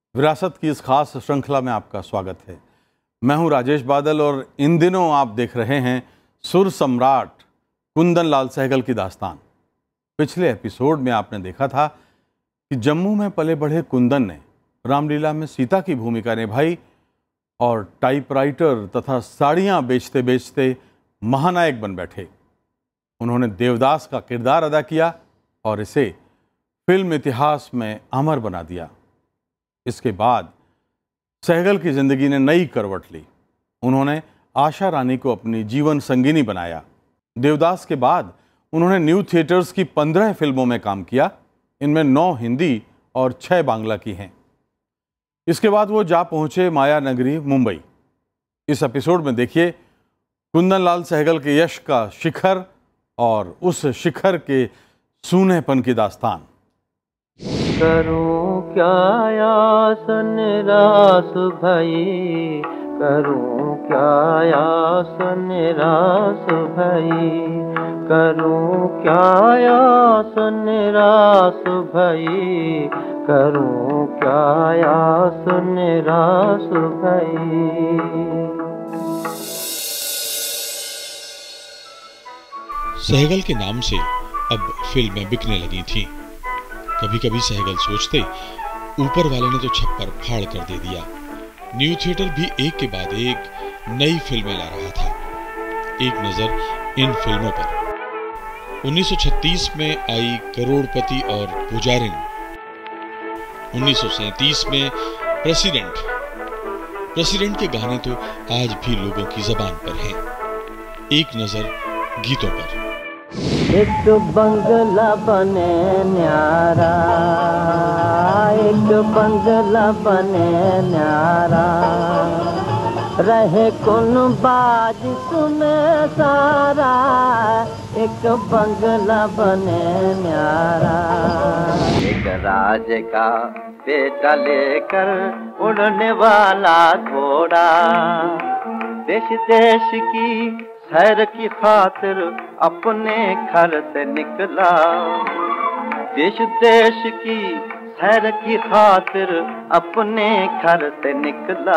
विरासत की इस खास श्रृंखला में आपका स्वागत है। मैं हूं राजेश बादल और इन दिनों आप देख रहे हैं सुर सम्राट कुंदन लाल सहगल की दास्तान। पिछले एपिसोड में आपने देखा था कि जम्मू में पले बढ़े कुंदन ने रामलीला में सीता की भूमिका निभाई और टाइपराइटर तथा साड़ियाँ बेचते बेचते महानायक बन बैठे। उन्होंने देवदास का किरदार अदा किया और इसे फिल्म इतिहास में अमर बना दिया। इसके बाद सहगल की जिंदगी ने नई करवट ली। उन्होंने आशा रानी को अपनी जीवन संगिनी बनाया। देवदास के बाद उन्होंने न्यू थिएटर्स की 15 फिल्मों में काम किया। इनमें 9 हिंदी और 6 बांग्ला की हैं। इसके बाद वो जा पहुंचे माया नगरी मुंबई। इस एपिसोड में देखिए कुंदन लाल सहगल के यश का शिखर और उस शिखर के सूनेपन की दास्तान। करूं क्या यासन रास भाई, करूं क्या यासन रास भाई, करूं क्या यासन रास भाई, करूं क्या यासन रास भाई। सहगल के नाम से अब फिल्में बिकने लगी थीं। कभी कभी सहगल सोचते ऊपर वाले ने तो छप्पर फाड़ कर दे दिया। न्यू थिएटर भी एक के बाद एक नई फिल्में ला रहा था। एक नजर इन फिल्मों पर। 1936 में आई करोड़पति और पुजारिन, 1937 में प्रेसिडेंट के गाने तो आज भी लोगों की जबान पर हैं। एक नजर गीतों पर। एक बंगला बने न्यारा, एक बंगला बने न्यारा, रहे कौन बाज तुम्हें सारा, एक बंगला बने न्यारा। एक राज का बेटा लेकर उड़ने वाला घोड़ा, देश देश की सैर की खातिर अपने घर से निकला, देश देश की सैर की खातिर अपने घर से निकला।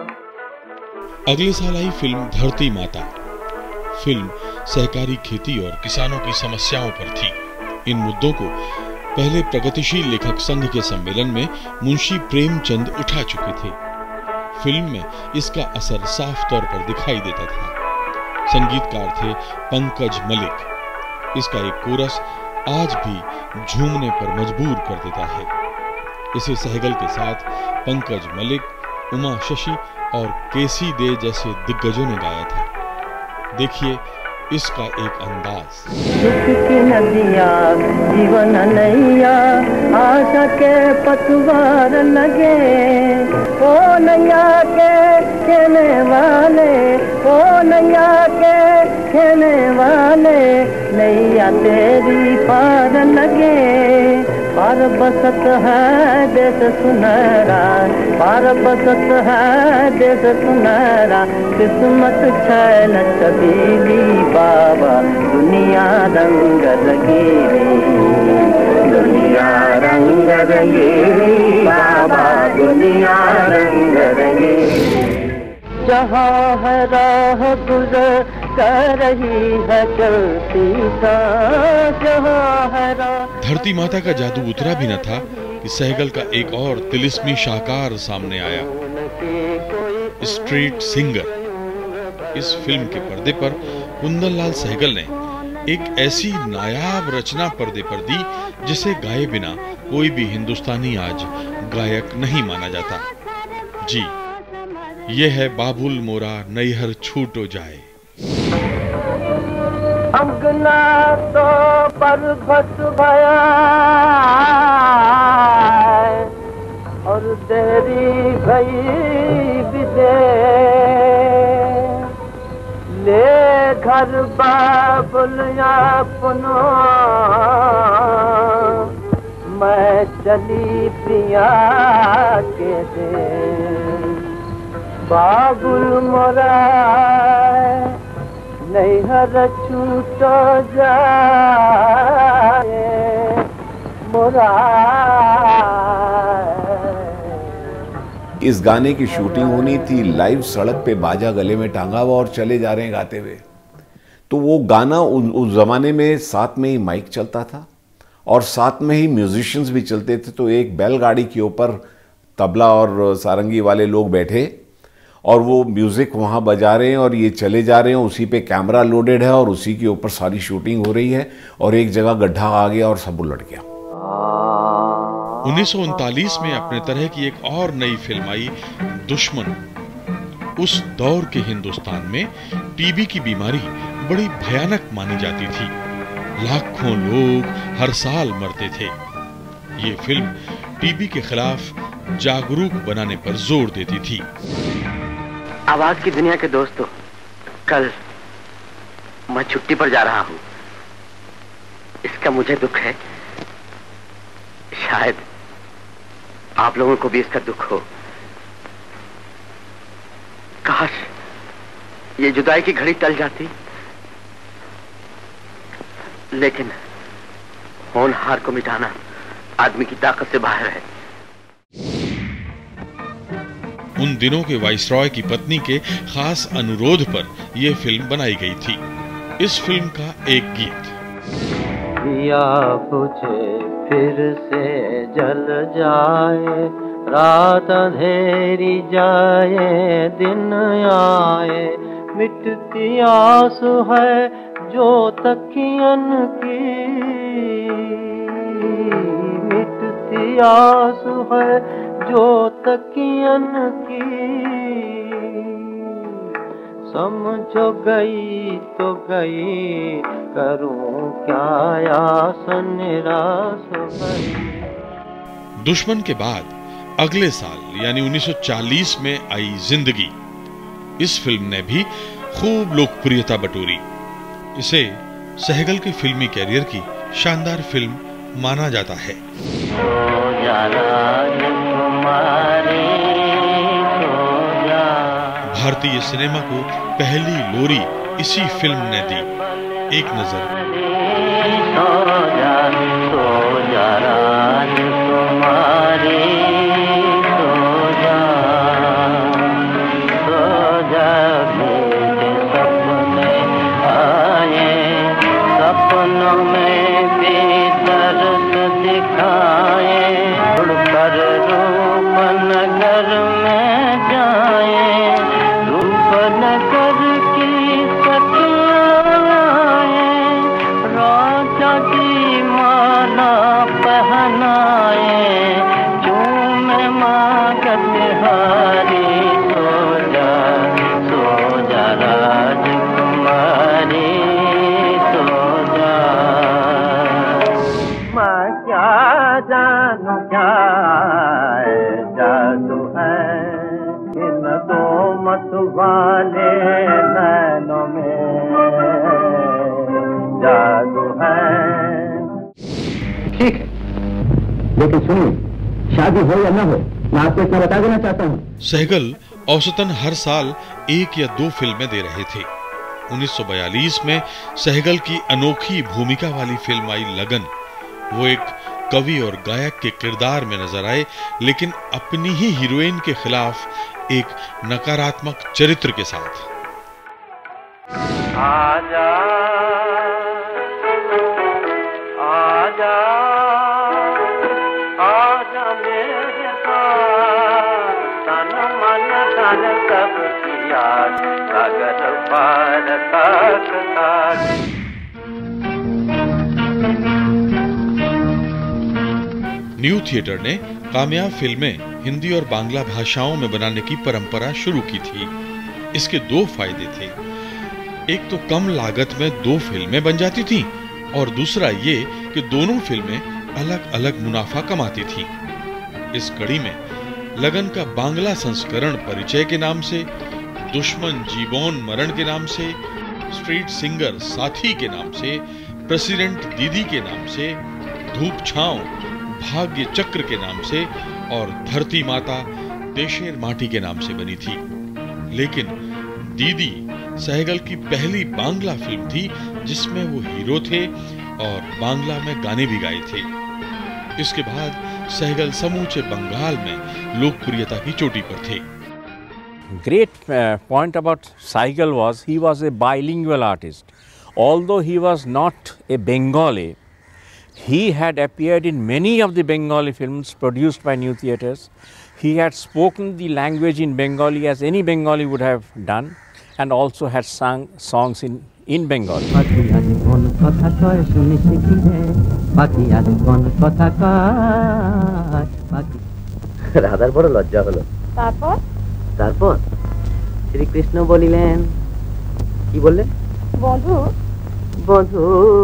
अगले साल आई फिल्म धरती माता। फिल्म सहकारी खेती और किसानों की समस्याओं पर थी। इन मुद्दों को पहले प्रगतिशील लेखक संघ के सम्मेलन में मुंशी प्रेमचंद उठा चुके थे। फिल्म में इसका असर साफ तौर पर दिखाई देता था। संगीतकार थे पंकज मलिक। इसका एक कोरस आज भी झूमने पर मजबूर कर देता है। इसे सहगल के साथ पंकज मलिक, उमा शशि और केसी दे जैसे दिग्गजों ने गाया था। देखिए इसका एक अंदाज। सुख की नदियाँ जीवन नैया, आशा के पतवार लगे, ओ नैया के खेने वाले, ओ नैया के खेने वाले, नैया तेरी पार लगे। पार बसत है देश सुनहरा, पार बसत है देश सुनहरा, किस्मत छैन छबीली बाबा, दुनिया रंग रंगीली, दुनिया रंग रंगीली बाबा, दुनिया रंग रंगीली। जहाँ है राह गुजर कर रही है चलती सा, जहाँ है राह। धरती माता का जादू उतरा भी न था कि सहगल का एक और तिलिस्मी शाहकार सामने आया, स्ट्रीट सिंगर। इस फिल्म के पर्दे पर कुंदन लाल सहगल ने एक ऐसी नायाब रचना पर्दे पर दी जिसे गाए बिना कोई भी हिंदुस्तानी आज गायक नहीं माना जाता। जी, ये है बाबुल मोरा नैहर छूटो जाए। अंगना तो पर्वत भया और तेरी भई विदे, ले घर बाबुल अपनो, मैं चली पिया के दे। बाबुल मोरा नैहर छूटो जाए, मोरा इस गाने की शूटिंग होनी थी, लाइव सड़क पे बाजा गले में टांगा हुआ और चले जा रहे हैं गाते हुए। तो वो गाना उस ज़माने में साथ में ही माइक चलता था और साथ में ही म्यूजिशियंस भी चलते थे। तो एक बैलगाड़ी के ऊपर तबला और सारंगी वाले लोग बैठे और वो म्यूज़िक वहाँ बजा रहे हैं और ये चले जा रहे हैं, उसी पे कैमरा लोडेड है और उसी के ऊपर सारी शूटिंग हो रही है और एक जगह गड्ढा आ गया और सब उलट गया। 1939 में अपने तरह की एक और नई फिल्म आई, दुश्मन। उस दौर के हिंदुस्तान में टीबी की बीमारी बड़ी भयानक मानी जाती थी। लाखों लोग हर साल मरते थे। ये फिल्म टीबी के खिलाफ जागरूक बनाने पर जोर देती थी। आवाज की दुनिया के दोस्तों, कल मैं छुट्टी पर जा रहा हूं। इसका मुझे दुख है, शायद आप लोगों को भी इसका दुख हो। काश ये जुदाई की घड़ी टल जाती, लेकिन होनहार को मिटाना आदमी की ताकत से बाहर है। उन दिनों के वाइसरॉय की पत्नी के खास अनुरोध पर यह फिल्म बनाई गई थी। इस फिल्म का एक गीत, दिया बुझे फिर से जल जाए, रात अंधेरी जाए दिन आए, मिटती आस है जो तकियन की, मिटती आस है जो तकियन की, समझो गई तो गई, करूं क्या आस निराश भरी। दुश्मन के बाद अगले साल यानी 1940 में आई जिंदगी। इस फिल्म ने भी खूब लोकप्रियता बटोरी। इसे सहगल के फिल्मी कैरियर की शानदार फिल्म माना जाता है। भारतीय सिनेमा को पहली लोरी इसी फिल्म ने दी। एक नजर। वाले नैनों में जादू है। ठीक है, लेकिन सुनिए, शादी हो या ना हो, मैं आपको इतना बता देना चाहता हूँ। सहगल औसतन हर साल 1 या 2 फिल्में दे रहे थे। 1942 में सहगल की अनोखी भूमिका वाली फिल्म आई लगन। वो एक कवि और गायक के किरदार में नजर आए, लेकिन अपनी ही हीरोइन के खिलाफ एक नकारात्मक चरित्र के साथ। आजा आजा आजा मेरे साथ, तन मन धन सब किया सागर पार तक। न्यू थिएटर ने कामयाब फिल्में हिंदी और बांग्ला भाषाओं में बनाने की परंपरा शुरू की थी। इसके 2 फायदे थे। एक तो कम लागत में 2 फिल्में बन जाती थीं और दूसरा ये कि दोनों फिल्में अलग अलग मुनाफा कमाती थीं। इस कड़ी में लगन का बांग्ला संस्करण परिचय के नाम से, दुश्मन जीबोन मरण के नाम से, स्ट्रीट सिंगर साथी के नाम से, प्रेसिडेंट दीदी के नाम से, धूप छांव भाग्य चक्र के नाम से और धरती माता देशेर माटी के नाम से बनी थी। लेकिन दीदी सहगल की पहली बांग्ला फिल्म थी जिसमें वो हीरो थे और बांग्ला में गाने भी गाए थे। इसके बाद सहगल समूचे बंगाल में लोकप्रियता की चोटी पर थे। Great point about Saigal was he was a bilingual artist. Although he was not a Bengali, he had appeared in many of the Bengali films produced by New Theatres. He had spoken the language in Bengali as any Bengali would have done, and also had sung songs in Bengali. রাধার বড় লজ্জা হলো। তারপর শ্রীকৃষ্ণ বলিলেন, কি বললেন? বধূ বধূ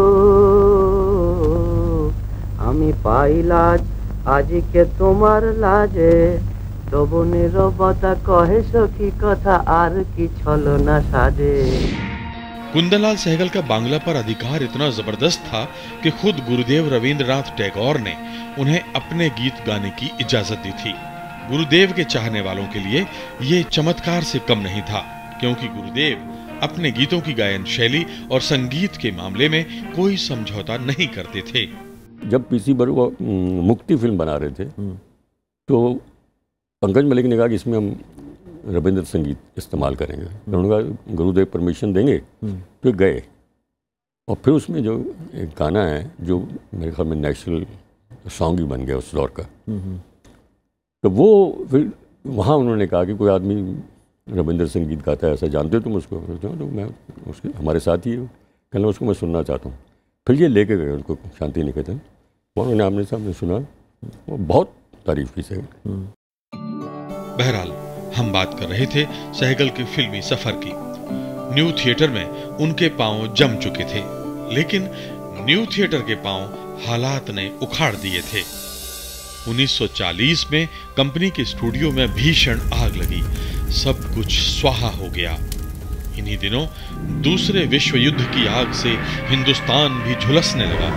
আমি পাইলাজ আজকে তোমার লাজে, তবু নীরবতা কহে সখী কথা আর কি ছলনা সাজে। कुंदनलाल सहगल का बांग्ला पर अधिकार इतना जबरदस्त था कि खुद गुरुदेव रवींद्रनाथ टैगोर ने उन्हें अपने गीत गाने की इजाजत दी थी। गुरुदेव के चाहने वालों के लिए ये चमत्कार से कम नहीं था, क्योंकि गुरुदेव अपने गीतों की गायन शैली और संगीत के मामले में कोई समझौता नहीं करते थे। जब पीसी बरुआ मुक्ति फिल्म बना रहे थे तो पंकज मलिक ने कहा कि इसमें हम रविंद्र संगीत इस्तेमाल करेंगे। उन्होंने कहा गुरुदेव परमिशन देंगे, तो गए। और फिर उसमें जो एक गाना है जो मेरे ख्याल में नेशनल सॉन्ग ही बन गया उस दौर का, तो वो फिर वहाँ उन्होंने कहा कि कोई आदमी रविंद्र संगीत गाता है, ऐसा जानते हो तुम उसको? तो मैं उसके हमारे साथ ही कहना उसको मैं सुनना चाहता हूँ। फिर ये लेके गए उनको शांति निकेतन, उन्होंने आमने सामने सुना, वो बहुत तारीफ की से। बहरहाल हम बात कर रहे थे सहगल के फिल्मी सफर की। न्यू थिएटर में उनके पांव जम चुके थे, लेकिन न्यू थिएटर के पांव हालात ने उखाड़ दिए थे। 1940 में कंपनी के स्टूडियो में भीषण आग लगी, सब कुछ स्वाहा हो गया। इन्हीं दिनों दूसरे विश्व युद्ध की आग से हिंदुस्तान भी झुलसने लगा।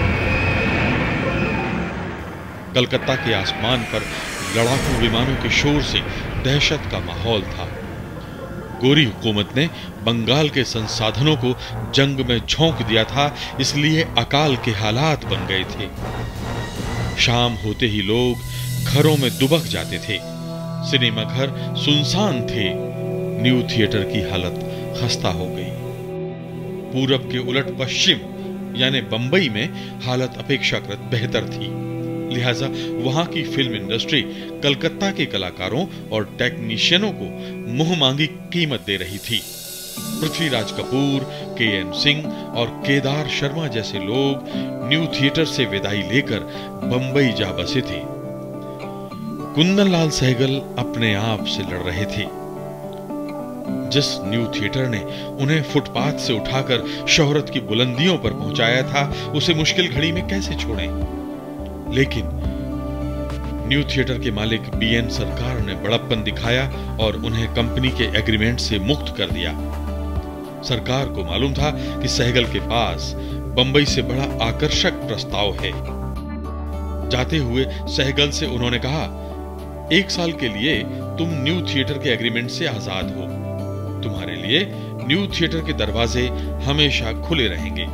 कलकत्ता के आसमान पर लड़ाकू विमानों के शोर से दहशत का माहौल था। गोरी हुकूमत ने बंगाल के संसाधनों को जंग में झोंक दिया था, इसलिए अकाल के हालात बन गए थे। शाम होते ही लोग घरों में दुबक जाते थे। सिनेमा घर सुनसान थे। न्यू थिएटर की हालत खस्ता हो गई। पूरब के उलट पश्चिम यानी बंबई में हालत अपेक्षाकृत बेहतर थी, लिहाजा वहां की फिल्म इंडस्ट्री कलकत्ता के कलाकारों और टेक्नीशियनों को मुंह मांगी कीमत दे रही थी। पृथ्वीराज कपूर, के.एन. सिंह और केदार शर्मा जैसे लोग न्यू थिएटर से विदाई लेकर बंबई जा बसे थे। कुंदनलाल सहगल अपने आप से लड़ रहे थे। जिस न्यू थिएटर ने उन्हें फुटपाथ से उठाकर शोहरत की बुलंदियों पर पहुंचाया था, उसे मुश्किल घड़ी में कैसे छोड़ें? लेकिन न्यू थिएटर के मालिक बीएन सरकार ने बड़प्पन दिखाया और उन्हें कंपनी के एग्रीमेंट से मुक्त कर दिया। सरकार को मालूम था कि सहगल के पास बंबई से बड़ा आकर्षक प्रस्ताव है। जाते हुए सहगल से उन्होंने कहा, 1 साल के लिए तुम न्यू थिएटर के एग्रीमेंट से आजाद हो। तुम्हारे लिए न्यू थिएटर के दरवाजे हमेशा खुले रहेंगे।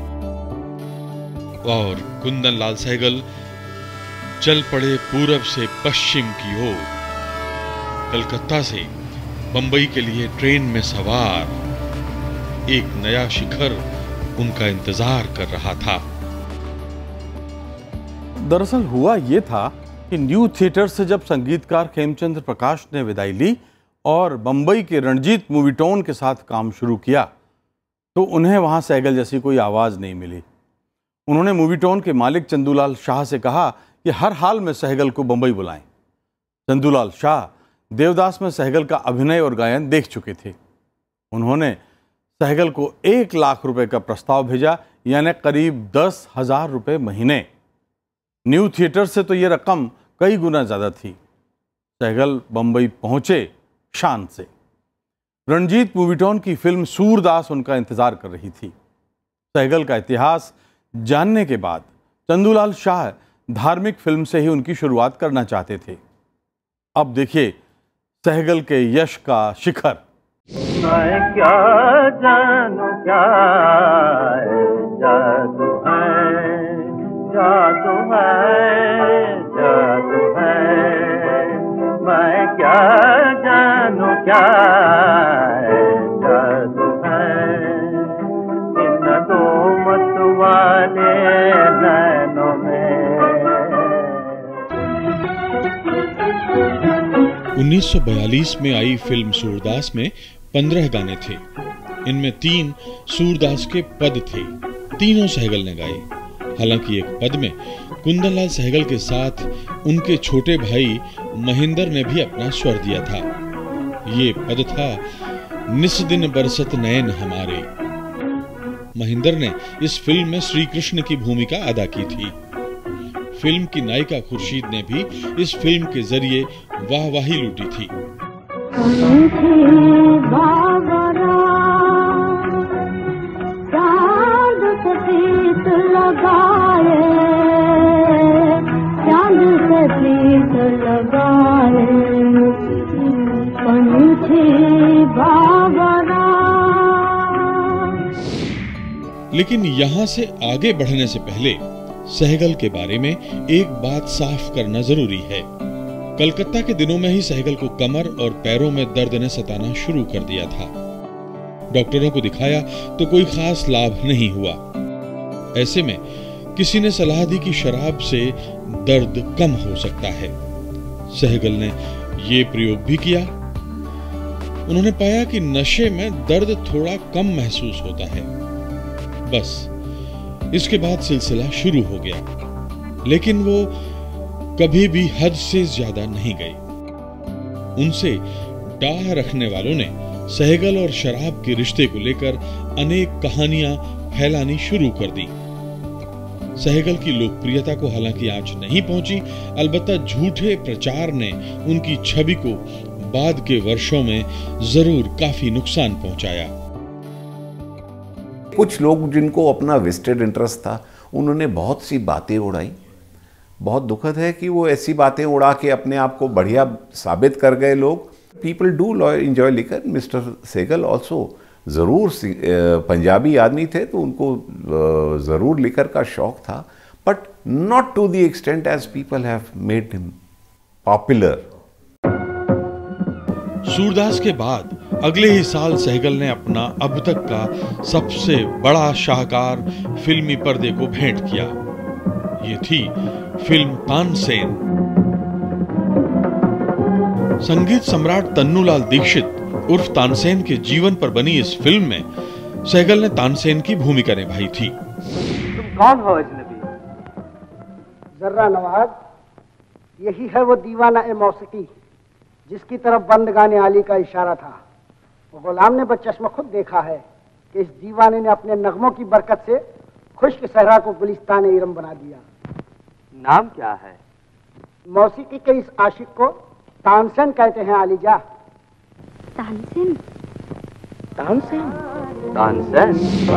और कुंदनलाल सहगल चल पड़े पूरब से पश्चिम की ओर। कलकत्ता से बंबई के लिए ट्रेन में सवार एक नया शिखर उनका इंतजार कर रहा था। दरअसल हुआ यह था कि न्यू थिएटर से जब संगीतकार खेमचंद्र प्रकाश ने विदाई ली और बंबई के रणजीत मूवीटोन के साथ काम शुरू किया, तो उन्हें वहां सहगल जैसी कोई आवाज़ नहीं मिली। उन्होंने मूवीटोन के मालिक चंदूलाल शाह से कहा कि हर हाल में सहगल को बंबई बुलाएं। चंदूलाल शाह देवदास में सहगल का अभिनय और गायन देख चुके थे। उन्होंने सहगल को 1 लाख रुपए का प्रस्ताव भेजा, यानी करीब 10,000 रुपये महीने। न्यू थिएटर से तो ये रकम कई गुना ज़्यादा थी। सहगल बंबई पहुंचे शान से। रणजीत मूवीटोन की फिल्म सूरदास उनका इंतजार कर रही थी। सहगल का इतिहास जानने के बाद चंदूलाल शाह धार्मिक फिल्म से ही उनकी शुरुआत करना चाहते थे। अब देखिए सहगल के यश का शिखर। मैं क्या जानू क्या जादू है, जादू है, जादू क्या जानू क्या जादू है इन दो मत वाले नैनों में। 1942 में आई फिल्म सूरदास में 15 गाने थे। इनमें 3 सूरदास के पद थे, तीनों सहगल ने गाए। हालांकि एक पद में कुंदन लाल सहगल के साथ उनके छोटे भाई महेंद्र ने भी अपना स्वर दिया था। ये पद था निस दिन बरसत नयन हमारे। महेंद्र ने इस फिल्म में श्री कृष्ण की भूमिका अदा की थी। फिल्म की नायिका खुर्शीद ने भी इस फिल्म के जरिए वाहवाही लूटी थी। लेकिन यहाँ से आगे बढ़ने से पहले सहगल के बारे में एक बात साफ करना जरूरी है। कलकत्ता के दिनों में ही सहगल को कमर और पैरों में दर्द ने सताना शुरू कर दिया था। डॉक्टरों को दिखाया तो कोई खास लाभ नहीं हुआ। ऐसे में किसी ने सलाह दी कि शराब से दर्द कम हो सकता है। सहगल ने ये प्रयोग भी किया। उन्होंने पाया कि नशे में दर्द थोड़ा कम महसूस होता है। बस इसके बाद सिलसिला शुरू हो गया, लेकिन वो कभी भी हद से ज्यादा नहीं गए। उनसे डाह रखने वालों ने सहगल और शराब के रिश्ते को लेकर अनेक कहानियां फैलानी शुरू कर दी। सहगल की लोकप्रियता को हालांकि आंच नहीं पहुंची, अलबत्ता झूठे प्रचार ने उनकी छवि को बाद के वर्षों में जरूर काफी नुकसान पहुंचाया। कुछ लोग जिनको अपना वेस्टेड इंटरेस्ट था, उन्होंने बहुत सी बातें उड़ाई। बहुत दुखद है कि वो ऐसी बातें उड़ा के अपने आप को बढ़िया साबित कर गए लोग। People do enjoy liquor. Mister Saigal also ज़रूर पंजाबी आदमी थे, तो उनको ज़रूर लिकर का शौक था, but not to the extent as people have made him popular. Surdas के बाद अगले ही साल सहगल ने अपना अब तक का सबसे बड़ा शाहकार फिल्मी पर्दे को भेंट किया। ये थी फिल्म तानसेन। संगीत सम्राट तन्नूलाल दीक्षित उर्फ तानसेन के जीवन पर बनी इस फिल्म में सहगल ने तानसेन की भूमिका निभाई थी। तुम कौन हो अजनबी? जर्रा नवाज, यही है वो दीवाना ए मौसीकी जिसकी तरफ बंद गाने आली का इशारा था। वो गुलाम ने बचश्म खुद देखा है कि इस दीवाने ने अपने नगमों की बरकत से खुश्क सहरा को गुलिस्तान इरम बना दिया। नाम क्या है? मौसीकी के इस आशिक को तानसेन कहते हैं आलिजा। तानसेन? तानसेन? तानसेन?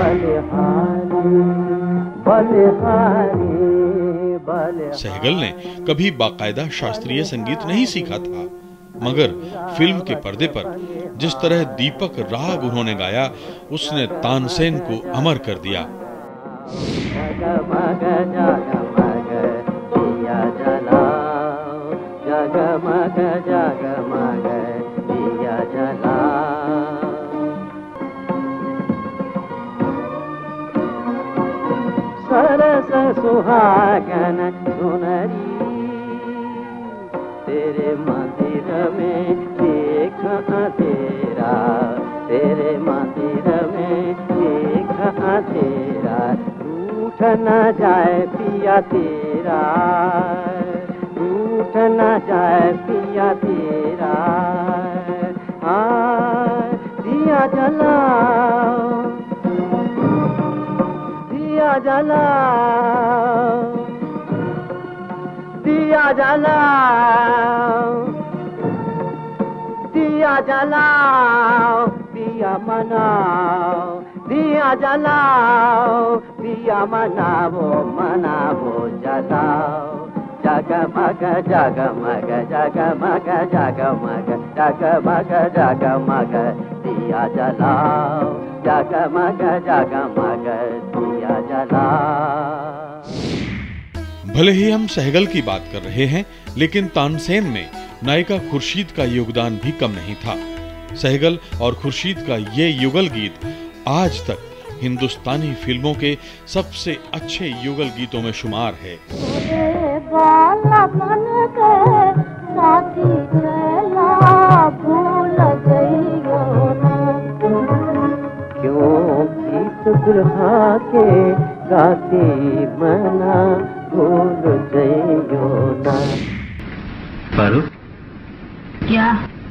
सहगल ने कभी बाकायदा शास्त्रीय संगीत नहीं सीखा था, मगर फिल्म के पर्दे पर जिस तरह दीपक राग उन्होंने गाया, उसने तानसेन को अमर कर दिया। जगमग जगमग दिया जलाओ, जगमग जगमग दिया जलाओ। सरस सुहागन सुनरी तेरे मंदिर में देख अंधेरा, तेरे मंदिर में देख अंधेरा। रूठ न जाए पिया तेरा, रूठ न जाए पिया तेरा। दिया जलाओ, दिया जलाओ, दिया जलाओ, दिया जलाओ, दिया मनाओ, दिया जलाओ, दिया मनाओ, मनाओ जलाओ। जगमग जगमग जगमग जगमग जगमग जगमग दिया जलाओ, जगमग जगमग दिया जलाओ। भले ही हम सहगल की बात कर रहे हैं, लेकिन तानसेन में नायिका खुर्शीद का योगदान भी कम नहीं था। सहगल और खुर्शीद का ये युगल गीत आज तक हिंदुस्तानी फिल्मों के सबसे अच्छे युगल गीतों में शुमार है। क्यों गीत बिरहा के गाते मना भूल जइयो ना। फारूक, क्या?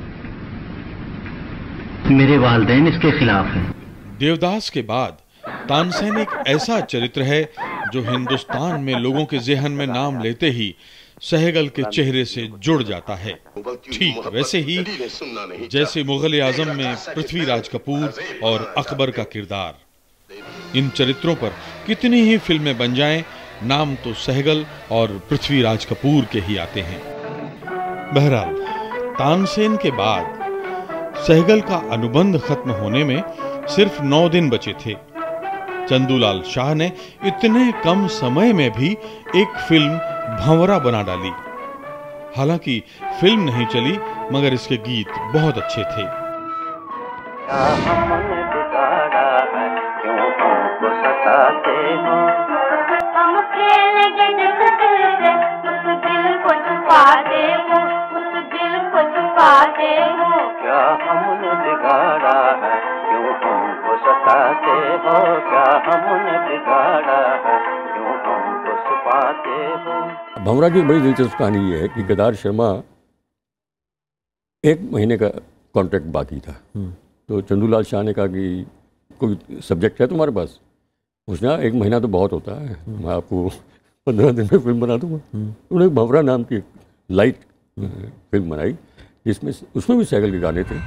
मेरे वालिदैन इसके खिलाफ हैं। देवदास के बाद तानसेन एक ऐसा चरित्र है जो हिंदुस्तान में लोगों के ज़हन में नाम लेते ही सहगल के चेहरे से जुड़ जाता है। ठीक वैसे ही जैसे मुगल आजम में पृथ्वीराज कपूर और अकबर का किरदार। इन चरित्रों पर कितनी ही फिल्में बन जाएं, नाम तो सहगल और पृथ्वीराज कपूर के ही आते हैं। बहरहाल तानसेन के बाद सहगल का अनुबंध खत्म होने में सिर्फ 9 दिन बचे थे। चंदूलाल शाह ने इतने कम समय में भी एक फिल्म भंवरा बना डाली। हालांकि फिल्म नहीं चली, मगर इसके गीत बहुत अच्छे थे। हमने बिगाड़ा है, क्यों हमको सताते हो? हम खेलेंगे जिस दिल से, उस दिल को छुपा दे हो, उस दिल को छुपा दे हो। क्या हमने बिगाड़ा है, क्यों हमको सताते हो? क्या हमने बिगाड़ा है, क्यों हमको सताते हो? भंवरा की बड़ी दिलचस्प कहानी ये है कि केदार शर्मा 1 महीने का कॉन्ट्रैक्ट बाकी था। तो चंदूलाल शाह ने कहा कि कोई सब्जेक्ट है तुम्हारे पास? उसने कहा 1 महीना तो बहुत होता है, मैं आपको 15 दिन में फिल्म बना दूंगा। उन्होंने भंवरा नाम की लाइट फिल्म बनाई, जिसमें उसमें भी सहगल के गाने थे।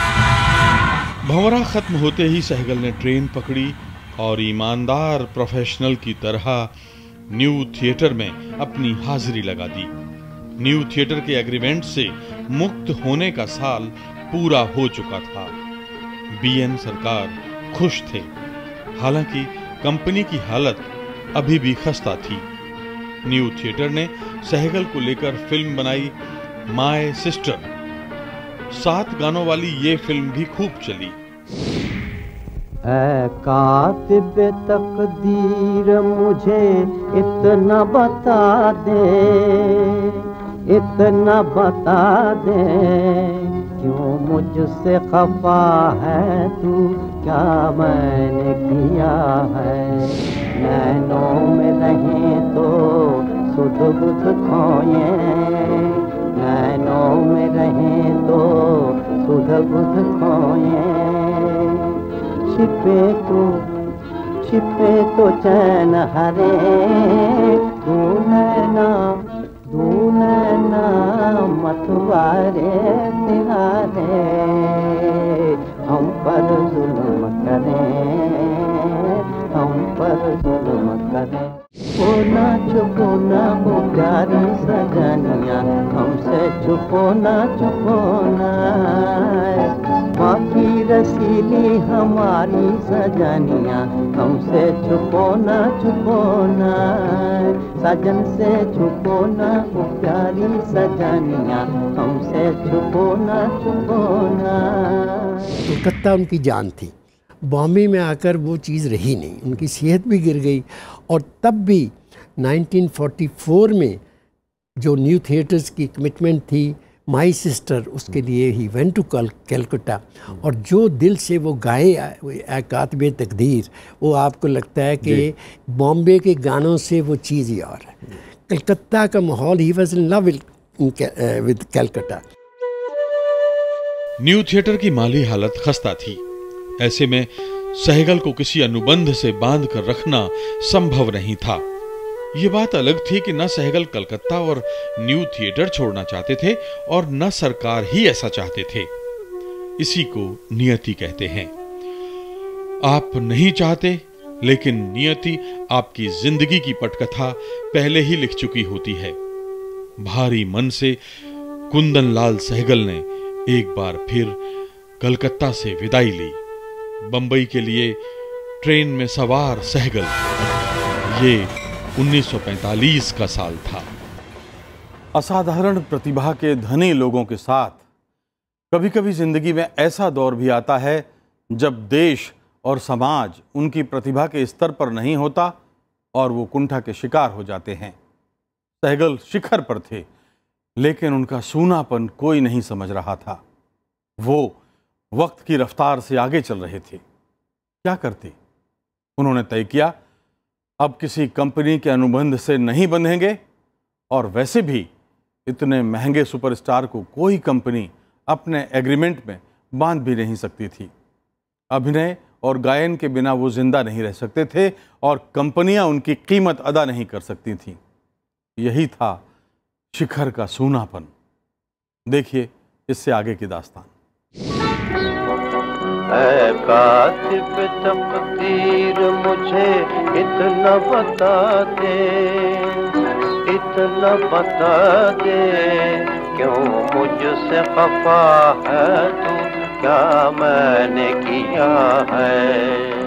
भंवरा खत्म होते ही सहगल ने ट्रेन पकड़ी और ईमानदार प्रोफेशनल की तरह न्यू थिएटर में अपनी हाजिरी लगा दी। न्यू थिएटर के एग्रीमेंट से मुक्त होने का साल पूरा हो चुका था। बीएन सरकार खुश थे। हालांकि कंपनी की हालत अभी भी खस्ता थी। न्यू थिएटर ने सहगल को लेकर फिल्म बनाई माय सिस्टर। 7 गानों वाली ये फिल्म भी खूब चली। ऐ कातिब तकदीर मुझे इतना बता दे, इतना बता दे, क्यों मुझसे खफा है तू, क्या मैंने किया है? नैनों में रहे तो सुध बुध खोए, नैनों में रहे तो सुध बुध खोए। छिपे तो चैन हरे, तू नैना मतवारे तिहारे, हम पर जुल्म करें, हम पर जुल्म करें। छुपो ना हो प्यारी सजनिया, हमसे छुपो ना बाकी रसीली हमारी सजनिया, हमसे छुपो ना सजन से छुपो ना हो प्यारी सजनिया, हमसे छुपो ना कलकत्ता उनकी जान थी। बॉम्बे में आकर वो चीज़ रही नहीं, उनकी सेहत भी गिर गई। और तब भी 1944 में जो न्यू थिएटर्स की कमिटमेंट थी माई सिस्टर, उसके लिए ही वेंट टू कलकत्ता। और जो दिल से वो गाए कातिबे तकदीर, वो आपको लगता है कि बॉम्बे के गानों से वो चीज़ ही और है। कलकत्ता का माहौल, he was in love with Calcutta. New Theatre की माली हालत खस्ता थी। ऐसे में सहगल को किसी अनुबंध से बांध कर रखना संभव नहीं था। ये बात अलग थी कि न सहगल कलकत्ता और न्यू थिएटर छोड़ना चाहते थे और न सरकार ही ऐसा चाहते थे। इसी को नियति कहते हैं। आप नहीं चाहते, लेकिन नियति आपकी जिंदगी की पटकथा पहले ही लिख चुकी होती है। भारी मन से कुंदन लाल सहगल ने एक बार फिर कलकत्ता से विदाई ली। बंबई के लिए ट्रेन में सवार सहगल, ये 1945 का साल था। असाधारण प्रतिभा के धनी लोगों के साथ कभी कभी जिंदगी में ऐसा दौर भी आता है जब देश और समाज उनकी प्रतिभा के स्तर पर नहीं होता और वो कुंठा के शिकार हो जाते हैं। सहगल शिखर पर थे, लेकिन उनका सूनापन कोई नहीं समझ रहा था। वो वक्त की रफ्तार से आगे चल रहे थे। क्या करते? उन्होंने तय किया अब किसी कंपनी के अनुबंध से नहीं बंधेंगे, और वैसे भी इतने महंगे सुपरस्टार को कोई कंपनी अपने एग्रीमेंट में बांध भी नहीं सकती थी। अभिनय और गायन के बिना वो जिंदा नहीं रह सकते थे और कंपनियां उनकी कीमत अदा नहीं कर सकती थीं। यही था शिखर का सूनापन। देखिए इससे आगे की दास्तान। ऐ कातिब तकदीर मुझे इतना बता दे, इतना बता दे, क्यों मुझसे खफा है तू, क्या मैंने किया है।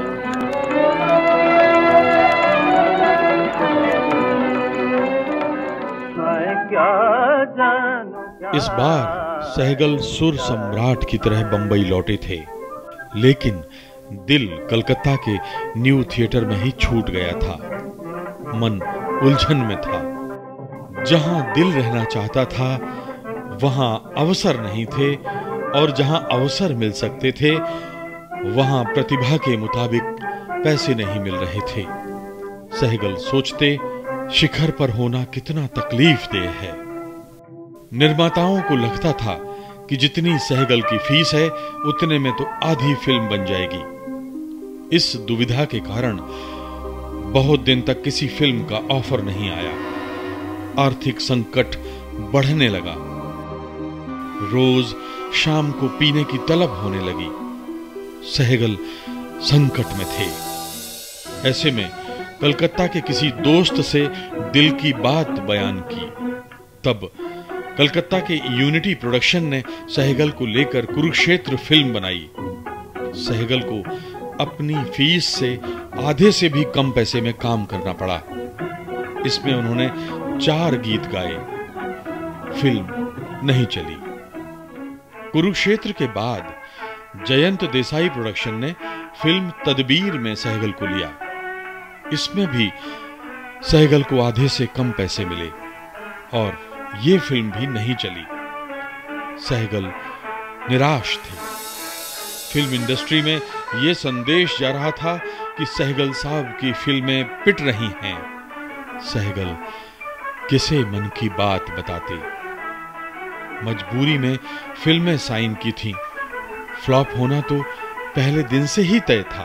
मैं क्या जानूं। इस बार सहगल सुर सम्राट की तरह बंबई लौटे थे, लेकिन दिल कलकत्ता के न्यू थिएटर में ही छूट गया था। मन उलझन में था। जहां दिल रहना चाहता था वहां अवसर नहीं थे, और जहां अवसर मिल सकते थे वहां प्रतिभा के मुताबिक पैसे नहीं मिल रहे थे। सहगल सोचते शिखर पर होना कितना तकलीफदेह है। निर्माताओं को लगता था कि जितनी सहगल की फीस है उतने में तो आधी फिल्म बन जाएगी। इस दुविधा के कारण बहुत दिन तक किसी फिल्म का ऑफर नहीं आया। आर्थिक संकट बढ़ने लगा। रोज शाम को पीने की तलब होने लगी। सहगल संकट में थे। ऐसे में कलकत्ता के किसी दोस्त से दिल की बात बयान की। तब कलकत्ता के यूनिटी प्रोडक्शन ने सहगल को लेकर कुरुक्षेत्र फिल्म बनाई। सहगल को अपनी फीस से आधे से भी कम पैसे में काम करना पड़ा। इसमें उन्होंने 4 गीत गाए। फिल्म नहीं चली। कुरुक्षेत्र के बाद जयंत देसाई प्रोडक्शन ने फिल्म तदबीर में सहगल को लिया। इसमें भी सहगल को आधे से कम पैसे मिले और ये फिल्म भी नहीं चली। सहगल निराश थे। फिल्म इंडस्ट्री में ये संदेश जा रहा था कि सहगल साहब की फिल्में पिट रही हैं। सहगल किसे मन की बात बताते। मजबूरी में फिल्में साइन की थीं। फ्लॉप होना तो पहले दिन से ही तय था।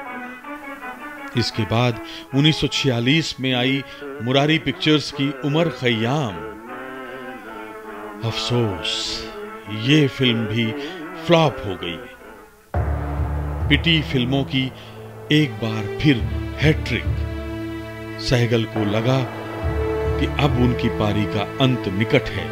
इसके बाद 1946 में आई मुरारी पिक्चर्स की उमर खयाम। अफसोस ये फिल्म भी फ्लॉप हो गई। पिटी फिल्मों की एक बार फिर हैट्रिक। सहगल को लगा कि अब उनकी पारी का अंत निकट है।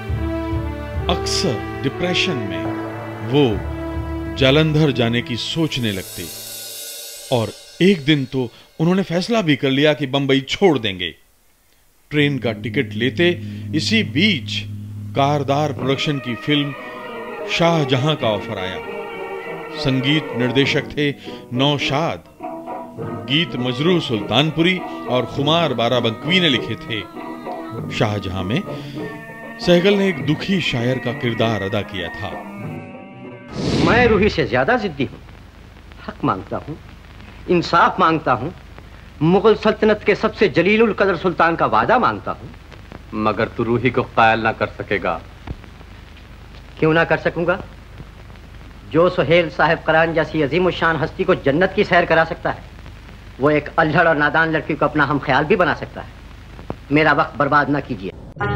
अक्सर डिप्रेशन में वो जालंधर जाने की सोचने लगते और एक दिन तो उन्होंने फैसला भी कर लिया कि बंबई छोड़ देंगे। ट्रेन का टिकट लेते इसी बीच कारदार प्रोडक्शन की फिल्म शाहजहां का ऑफर आया। संगीत निर्देशक थे नौशाद। गीत मजरू सुल्तानपुरी और खुमार बाराबंकवी ने लिखे थे। शाहजहां में सहगल ने एक दुखी शायर का किरदार अदा किया था। मैं रूही से ज्यादा जिद्दी हूं। हक मांगता हूं, इंसाफ मांगता हूं, मुगल सल्तनत के सबसे जलीलुल कदर सुल्तान का वादा मांगता हूं। मगर तू रूही को कायल ना कर सकेगा। क्यों ना कर सकूंगा? जो सुहेल साहिब करान जैसी अजीमुशान हस्ती को जन्नत की सैर करा सकता है, वो एक अल्हड़ और नादान लड़की को अपना हम ख्याल भी बना सकता है। मेरा वक्त बर्बाद ना कीजिए।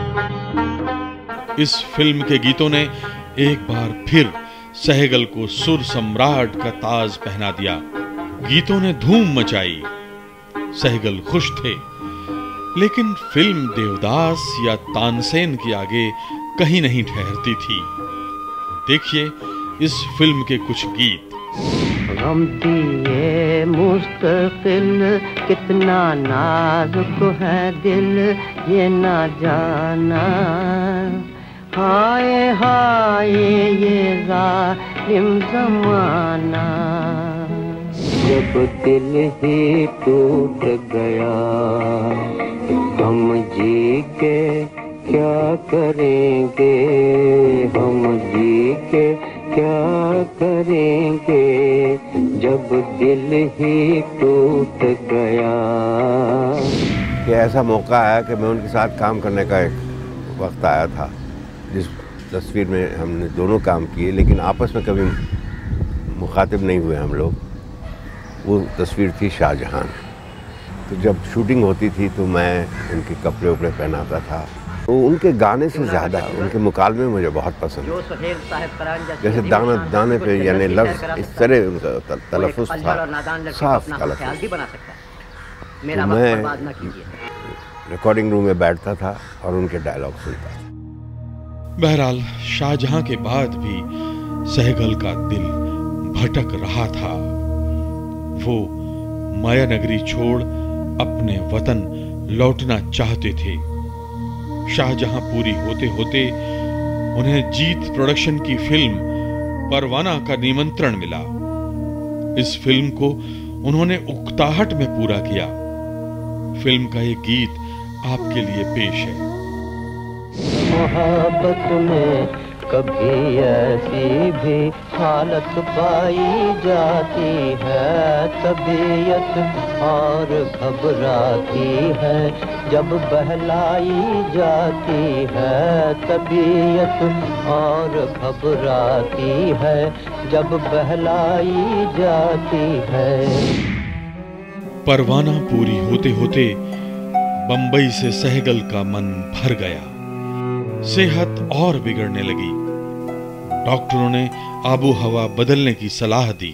इस फिल्म के गीतों ने एक बार फिर सहगल को सुर सम्राट का ताज पहना दिया। गीतों ने धूम मचाई। सहगल खुश थे, लेकिन फिल्म देवदास या तानसेन के आगे कहीं नहीं ठहरती थी। देखिए इस फिल्म के कुछ गीत। हम दिए मुस्तकिल कितना नाजुक है दिल ये ना जाना, हाय हाय ये जालिम ज़माना। जब दिल ही टूट गया हम जी के क्या करेंगे, हम जी के क्या करेंगे जब दिल ही टूट गया। ये ऐसा मौका आया कि मैं उनके साथ काम करने का एक वक्त आया था, जिस तस्वीर में हमने दोनों काम किए लेकिन आपस में कभी मुखातिब नहीं हुए हम लोग। वो तस्वीर थी शाहजहां। तो जब शूटिंग होती थी तो मैं उनके कपड़े उपड़े पहनाता था, तो उनके गाने से ज़्यादा उनके मुकालमे मुझे बहुत पसंद है। जैसे दाना दाने पे यानी लफ्ज़ इस तरह उनका तलफ़ुज़ था, साफ तलफ़ुज़। तो मैं रिकॉर्डिंग रूम में बैठता था और उनके डायलॉग सुनता था। बहरहाल शाहजहां के बाद भी सहगल का दिल भटक रहा था। वो माया नगरी छोड़ अपने वतन लौटना चाहते थे। शाहजहां पूरी होते होते उन्हें जीत प्रोडक्शन की फिल्म परवाना का निमंत्रण मिला। इस फिल्म को उन्होंने उकताहट में पूरा किया। फिल्म का एक गीत आपके लिए पेश है। मोहब्बत में कभी ऐसी भी हालत पाई जाती है, तबीयत और घबराती है जब बहलाई जाती है, तबीयत और घबराती है जब बहलाई जाती है। परवाना पूरी होते होते बंबई से सहगल का मन भर गया। सेहत और बिगड़ने लगी। डॉक्टरों ने आबो हवा बदलने की सलाह दी।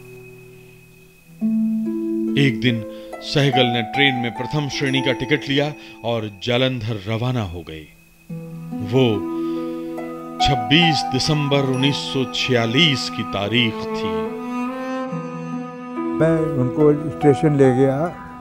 एक दिन सहगल ने ट्रेन में प्रथम श्रेणी का टिकट लिया और जालंधर रवाना हो गए। वो 26 दिसंबर 1946 की तारीख थी। मैं उनको स्टेशन ले गया,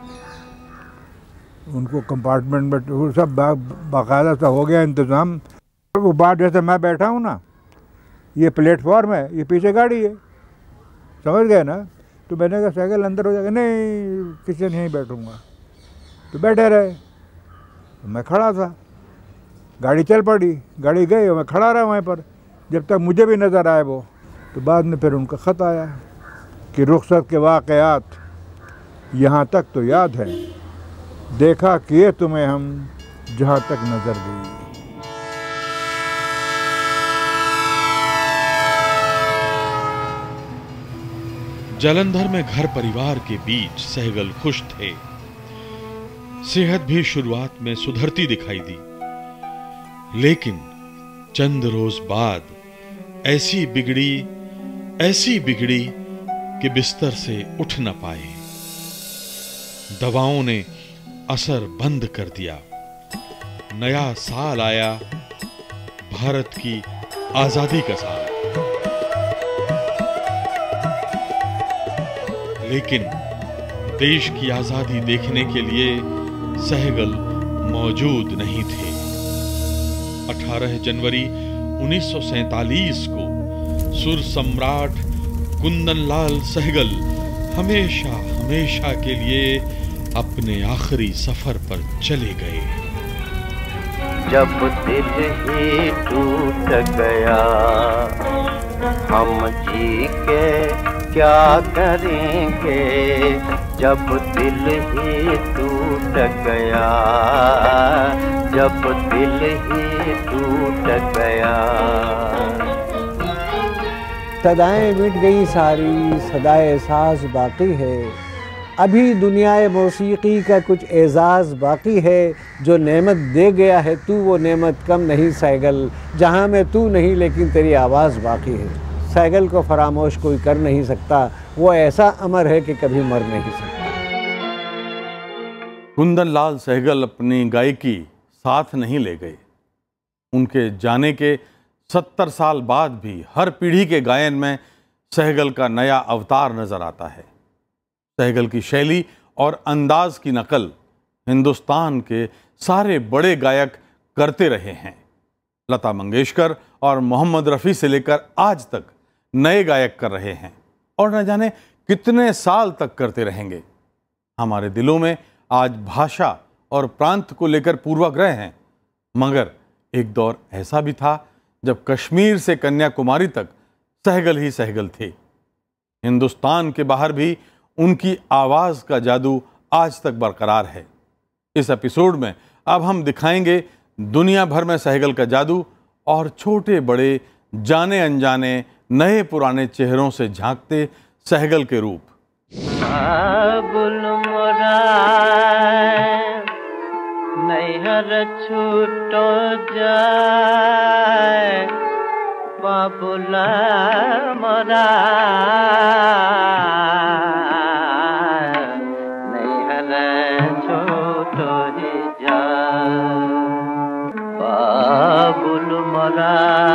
उनको कंपार्टमेंट में वो सब बाकायदा सा हो गया इंतज़ाम। वो बात जैसे मैं बैठा हूँ ना, ये प्लेटफॉर्म है, ये पीछे गाड़ी है, समझ गए ना। तो मैंने कहा साइकिल अंदर हो जाएगा, नहीं किचन यहीं बैठूँगा। तो बैठे रहे, तो मैं खड़ा था, गाड़ी चल पड़ी, गाड़ी गई और मैं खड़ा रहा वहीं पर जब तक मुझे भी नज़र आए वो। तो बाद में फिर उनका ख़त आया कि रुखसत के वाक़यात यहाँ तक तो याद है, देखा किए तुम्हें हम जहाँ तक नजर गई। जालंधर में घर परिवार के बीच सहगल खुश थे। सेहत भी शुरुआत में सुधरती दिखाई दी, लेकिन चंद रोज बाद ऐसी बिगड़ी कि बिस्तर से उठ न पाए। दवाओं ने असर बंद कर दिया। नया साल आया, भारत की आजादी का साल। लेकिन देश की आजादी देखने के लिए सहगल मौजूद नहीं थे। 18 जनवरी 1947 को सुर सम्राट कुंदनलाल सहगल हमेशा के लिए अपने आखिरी सफर पर चले गए। जब दिल ही टूट गया हम जी के क्या करेंगे, जब दिल ही टूट गया, जब दिल ही टूट गया। सदाएं मिट गई सारी, सदाए एहसास बाकी है, अभी दुनियाए मौसीकी का कुछ एजाज़ बाकी है, जो नेमत दे गया है तू वो नेमत कम नहीं सहगल, जहाँ में तू नहीं लेकिन तेरी आवाज़ बाकी है। सहगल को फरामोश कोई कर नहीं सकता, वो ऐसा अमर है कि कभी मर नहीं सकता। कुंदनलाल सहगल अपनी गायकी साथ नहीं ले गए। उनके जाने के 70 साल बाद भी हर पीढ़ी के गायन में सहगल का नया अवतार नजर आता है। सहगल की शैली और अंदाज की नकल हिंदुस्तान के सारे बड़े गायक करते रहे हैं। लता मंगेशकर और मोहम्मद रफ़ी से लेकर आज तक नए गायक कर रहे हैं और न जाने कितने साल तक करते रहेंगे। हमारे दिलों में आज भाषा और प्रांत को लेकर पूर्वाग्रह हैं, मगर एक दौर ऐसा भी था जब कश्मीर से कन्याकुमारी तक सहगल ही सहगल थी। हिंदुस्तान के बाहर भी उनकी आवाज़ का जादू आज तक बरकरार है। इस एपिसोड में अब हम दिखाएंगे दुनिया भर में सहगल का जादू और छोटे बड़े, जाने अनजाने, नए पुराने चेहरों से झांकते सहगल के रूप। बाबुल मोरा नैहर छूटो जाए, बाबुला मोरा नैहर छूटो जाए, बाबुल मोरा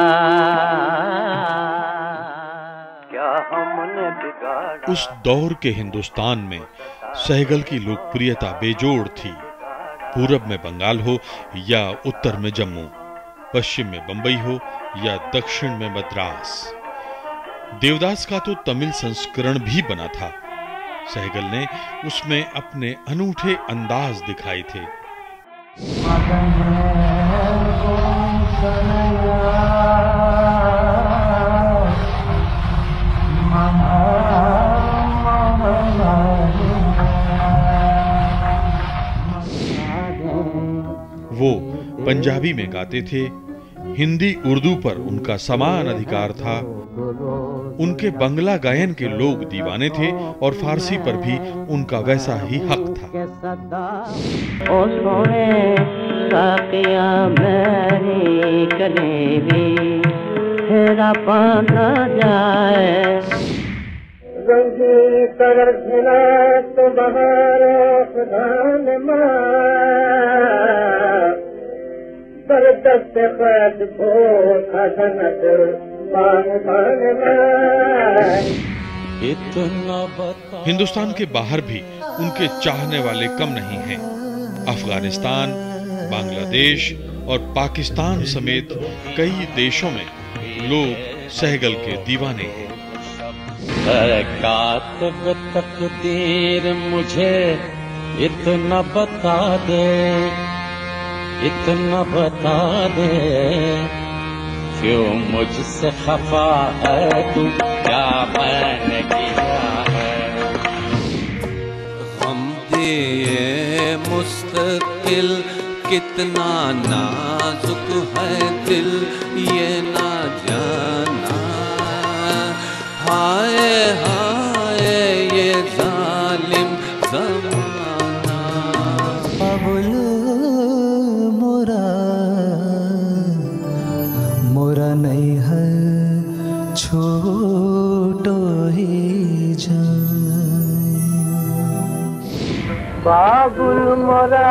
क्या हमने बिगाड़ा। उस दौर के हिंदुस्तान में सहगल की लोकप्रियता बेजोड़ थी। पूरब में बंगाल हो या उत्तर में जम्मू, पश्चिम में बंबई हो या दक्षिण में मद्रास। देवदास का तो तमिल संस्करण भी बना था। सहगल ने उसमें अपने अनूठे अंदाज दिखाए थे। वो पंजाबी में गाते थे, हिंदी उर्दू पर उनका समान अधिकार था। उनके बंगला गायन के लोग दीवाने थे और फारसी पर भी उनका वैसा ही हक था। ओ सोने साकिया मेरी कलेवी हेरा पाना जाए, गंगी कर खिला तो बहार खुदान दस्त खत को खसनत हिंदुस्तान के बाहर भी उनके चाहने वाले कम नहीं हैं। अफगानिस्तान, बांग्लादेश और पाकिस्तान समेत कई देशों में लोग सहगल के दीवाने हैं। कातिब तकदीर मुझे इतना बता दे, इतना बता दे, क्यों मुझसे खफा है तू, क्या मैंने किया है। हम दिए मुस्तकिल कितना नाजुक है दिल, ये ना जाना। हाय हाय ये जालिम ज़माना। बाबुल मोरा मोरा नैहर छोटो ही जाए, बाबुल मोरा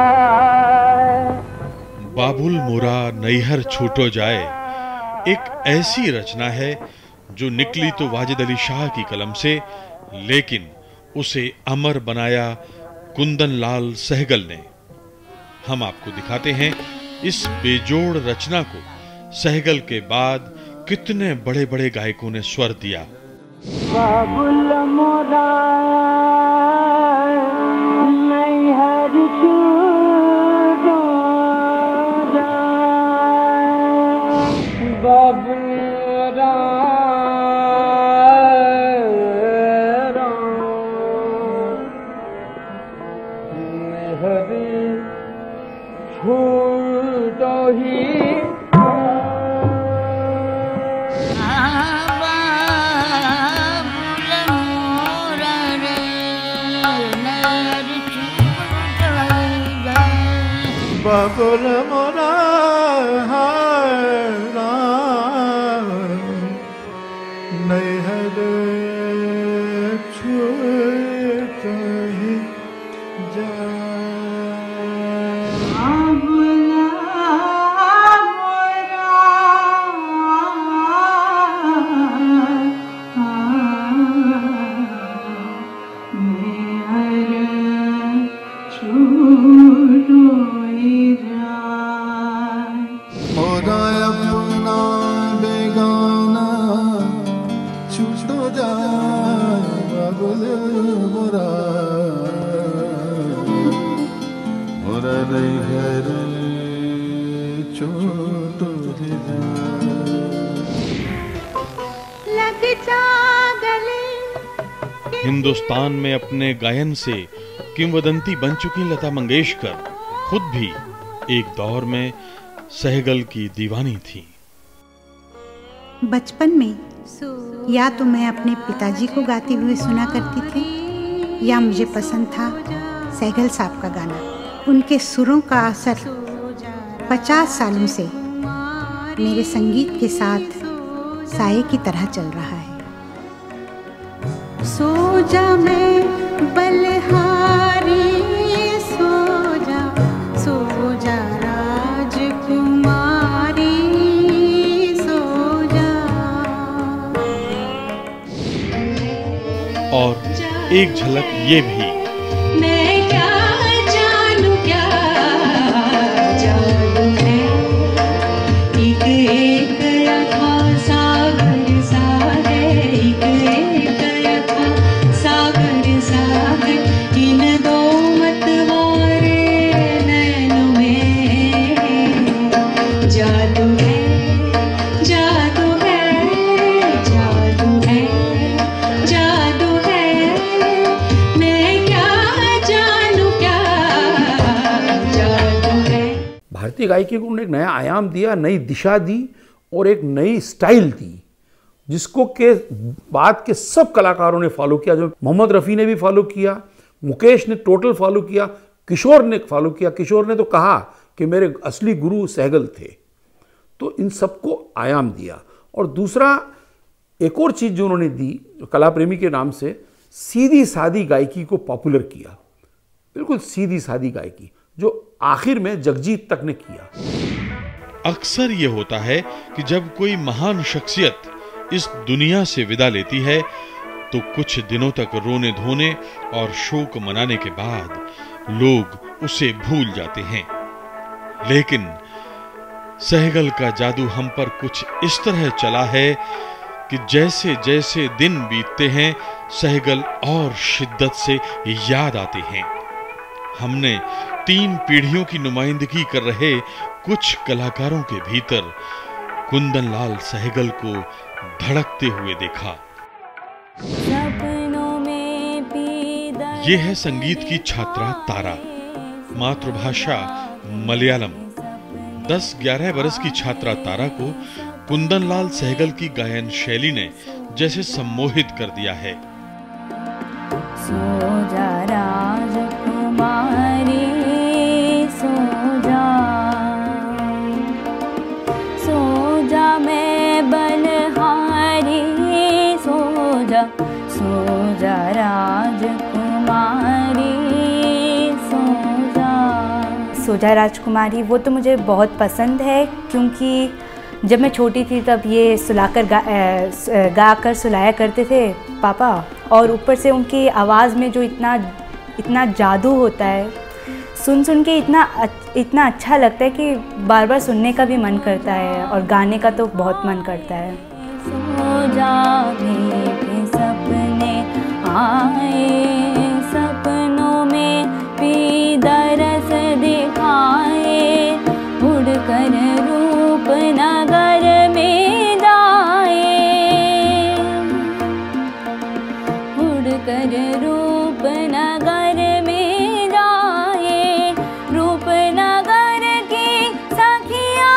बाबुल मोरा नैहर छूटो जाए एक ऐसी रचना है जो निकली तो वाजिद अली शाह की कलम से, लेकिन उसे अमर बनाया कुंदन लाल सहगल ने। हम आपको दिखाते हैं इस बेजोड़ रचना को सहगल के बाद कितने बड़े बड़े गायकों ने स्वर दिया। बाबुल मोरा नैहर छूटो जाए, बाबुल मोरा छूटो ही बाबुल मोरा नैहर छूटो ही लग जा गले। हिंदुस्तान में अपने गायन से किंवदंती बन चुकी लता मंगेशकर खुद भी एक दौर में सहगल की दीवानी थी। बचपन में या तो मैं अपने पिताजी को गाते हुए सुना करती थी या मुझे पसंद था सहगल साहब का गाना। उनके सुरों का असर 50 सालों से मेरे संगीत के साथ साये की तरह चल रहा है। सो जा मैं बलहारी, सो जा राजकुमारी, सो जा। और एक झलक ये भी, मैं क्या जानू, क्या जानू है, एक रखा सागर सा है, एक रखा सागर सा है, इन दो मतवारे नैनों में जादू है, जादू है, जादू है, जादू है। मैं क्या जानू, क्या जादू है। भारतीय गायकी को उन्होंने एक नया आयाम दिया, नई दिशा दी और एक नई स्टाइल दी, जिसको के बाद के सब कलाकारों ने फॉलो किया। जो मोहम्मद रफ़ी ने भी फॉलो किया, मुकेश ने टोटल फॉलो किया, किशोर ने फॉलो किया। किशोर ने तो कहा कि मेरे असली गुरु सहगल थे। तो इन सबको आयाम दिया। और दूसरा एक और चीज़ जो उन्होंने दी, जो कला प्रेमी के नाम से सीधी सादी गायकी को पॉपुलर किया। बिल्कुल सीधी सादी गायकी, जो आखिर में जगजीत तक ने किया। अक्सर ये होता है कि जब कोई महान शख्सियत इस दुनिया से विदा लेती है तो कुछ दिनों तक रोने धोने और शोक मनाने के बाद लोग उसे भूल जाते हैं। लेकिन सहगल का जादू हम पर कुछ इस तरह चला है कि जैसे जैसे दिन बीतते हैं सहगल और शिद्दत से याद आते हैं। हमने 3 पीढ़ियों की नुमाइंदगी कर रहे कुछ कलाकारों के भीतर कुंदन लाल सहगल को धड़कते हुए देखा। ये है संगीत की छात्रा तारा, मातृभाषा मलयालम। 10-11 बरस की छात्रा तारा को कुंदन लाल सहगल की गायन शैली ने जैसे सम्मोहित कर दिया है। सो जा राजकुमारी, सो जा मैं बलहारी, सो जा राजकुमारी, सो जा राजकुमारी। वो तो मुझे बहुत पसंद है क्योंकि जब मैं छोटी थी तब ये सुलाकर गाकर सुलाया करते थे पापा। और ऊपर से उनकी आवाज़ में जो इतना जादू होता है, सुन के इतना अच्छा लगता है कि बार बार सुनने का भी मन करता है और गाने का तो बहुत मन करता है। सो जा मेरे सपने आए, सपनों में भी दरस दिखाए, उड़कर रूप नगर में जाए, उड़कर रूप नगर में जाए, रूप नगर की सखियाँ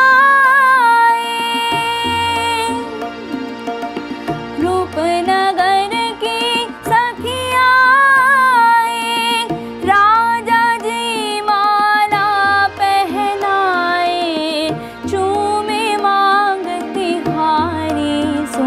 आए, रूप नगर की सखियाँ आए, राजा जी माला पहनाए, चूमे मांगती हारी, सो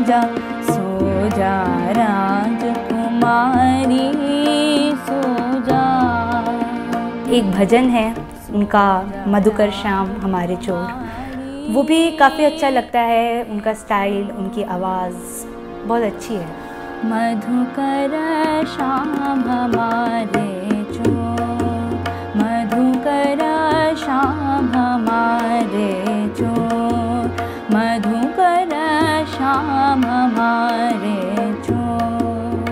जा राजकुमारी, सो जा। एक भजन है उनका, मधुकर श्याम हमारे चोर, वो भी काफ़ी अच्छा लगता है। उनका स्टाइल, उनकी आवाज़ बहुत अच्छी है। मधुकर श्याम हमारे चोर, मधुकर श्याम हमारे चोर, मधुकर श्याम हमारे चोर।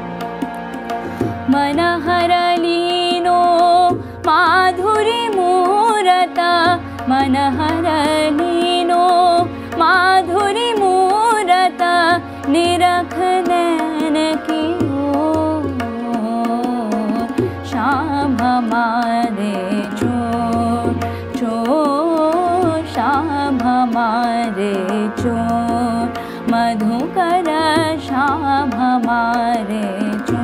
मनहर लीनो माधुरी मूरत, मनहर लीनो माधुरी मूरत, साधु कर श्याम हमारे जो।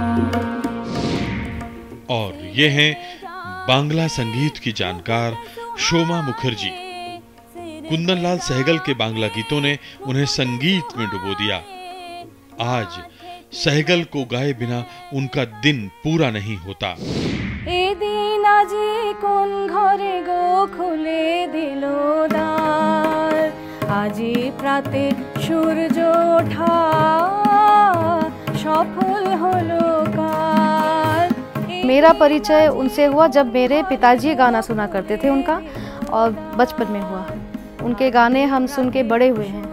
और ये हैं बांग्ला संगीत की जानकार शोमा मुखर्जी। कुंदन लाल सहगल के बांग्ला गीतों ने उन्हें संगीत में डुबो दिया। आज सहगल को गाए बिना उनका दिन पूरा नहीं होता। ए दिन আজি কোন ঘরে গো খুলে দিল দ্বার, আজি প্রাতে সূর্য ওঠা সফল হলো কার। मेरा परिचय उनसे हुआ जब मेरे पिताजी गाना सुना करते थे उनका, और बचपन में हुआ। उनके गाने हम सुन के बड़े हुए हैं।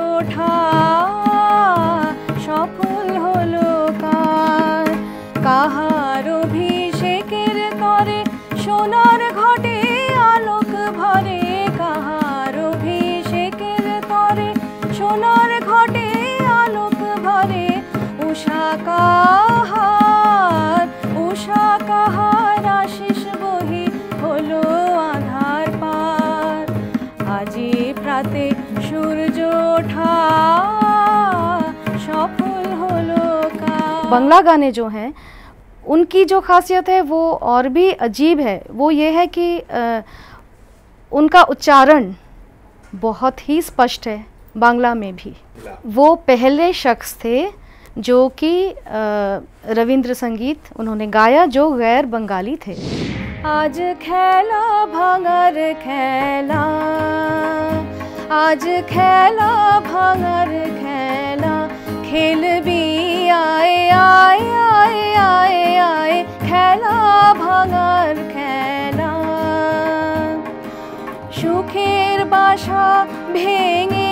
সফল হলো কার, কাহার অভিষেকের তরে সোনার ঘটে আলোক ভরে, কাহার অভিষেকের তরে সোনার ঘটে আলোক ভরে। উষা কাহার, উষা কাহার আশিস বহি হলো আধার পার, আজি প্রাতে সূর্য ওঠা সফল হলো কার। बांग्ला गाने जो हैं उनकी जो खासियत है वो और भी अजीब है। वो ये है कि उनका उच्चारण बहुत ही स्पष्ट है बांग्ला में भी। वो पहले शख्स थे जो कि रविंद्र संगीत उन्होंने गाया जो गैर बंगाली थे। आज खेला भांगर खेला, आज खेला भांगर खेला, खेल भी आए आए आए आए आए, खेला भांगर खेला। সুখের বাসা ভেঙে,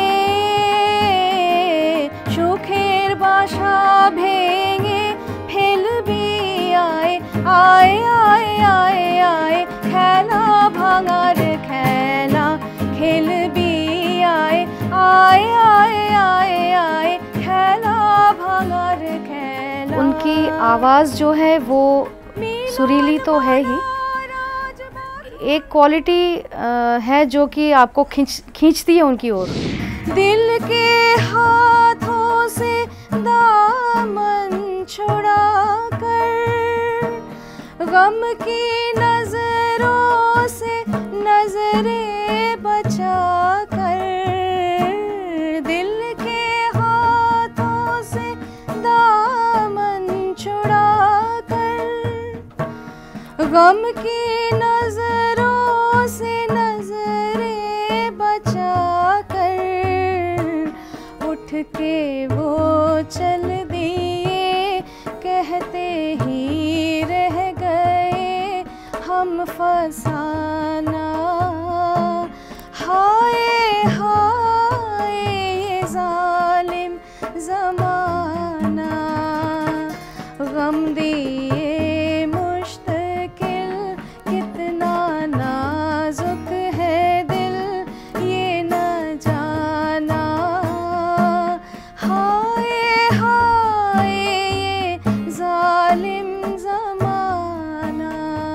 সুখের বাসা ভেঙে ফেলবি আয় আয় আয় আয় আয়, খেলা ভাঙার খেলা খেলবি আয় আয় আয় आए आए, खेला भांगर खेला। उनकी आवाज़ जो है वो सुरीली तो है ही, एक क्वालिटी है जो कि आपको खींचती है उनकी ओर। दिल के हाथों से दामन छुड़ा कर, गम की नजरों से नजरें बचा कर, दिल के हाथों से दामन छुड़ा कर, गम की नजरों से नजरें बचा कर, उठ के वो चल दिए कहते ही रह गए हम फसाना। हाय हाय ये जालिम ज़माना, गम दिए मुश्किल कितना नाजुक है दिल ये न जाना। हाय हाय ये जालिम ज़माना।